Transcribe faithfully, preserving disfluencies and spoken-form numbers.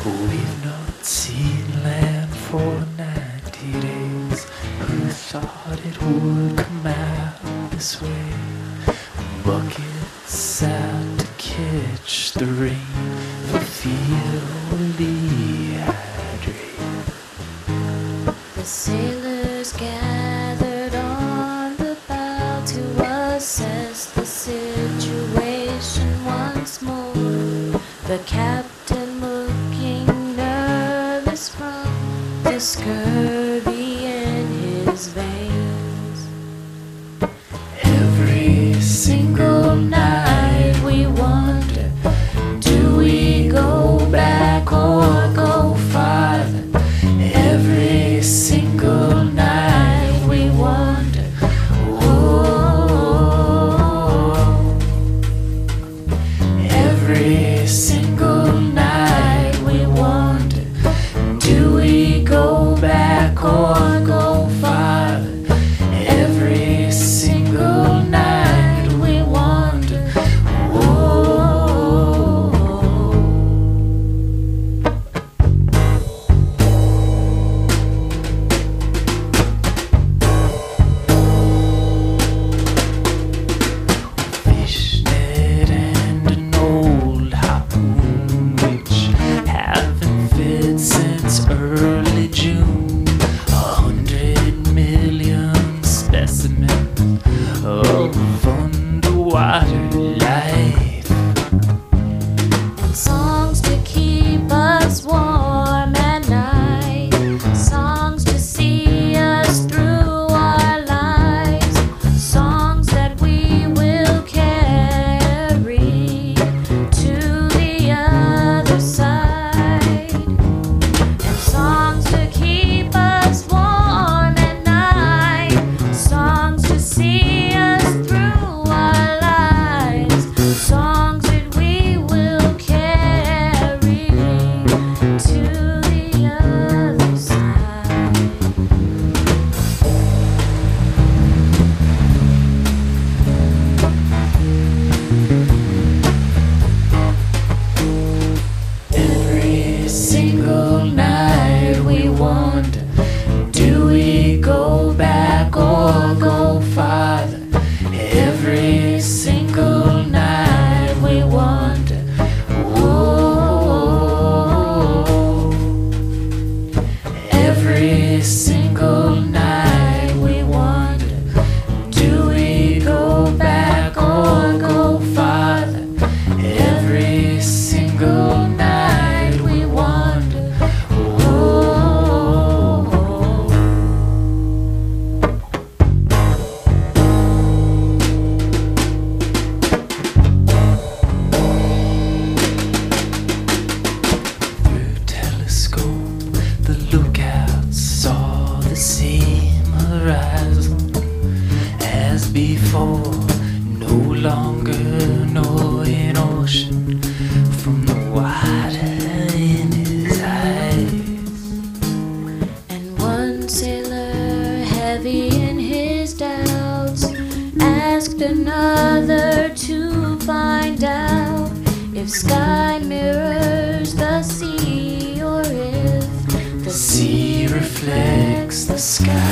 We've not seen land for ninety days. Who thought it would come out this way? Buckets out to catch the rain, for fear we'll dehydrate. The sailors gathered on the bow to assess the situation once more. The captain looking nervous from the scurvy in his veins. Every single night we wonder, do we go back or go farther? Every single night we wonder, oh. Every single night we wonder, do we go back or go farther? Every single night we wonder, oh. Fishnet and an old harpoon, which haven't fit since early June. A hundred million specimens of underwater life. And songs to keep us warm at night, songs to see us through our lives, songs that we will carry to the other side. And songs to keep us warm at night, songs to see us through our lives, songs that we will carry to the other side. Every single night we wonder, do we go back or go farther? Every single night we wonder, oh. Every single night we wonder, do we go back or go farther? Every single night we wonder, oh. Through telescope, the lookouts saw the same horizon as before. No longer knowing ocean from the water in his eyes. And one sailor, heavy in his doubts, asked another to find out if sky mirrors the sea, or if the The sea reflects the sky.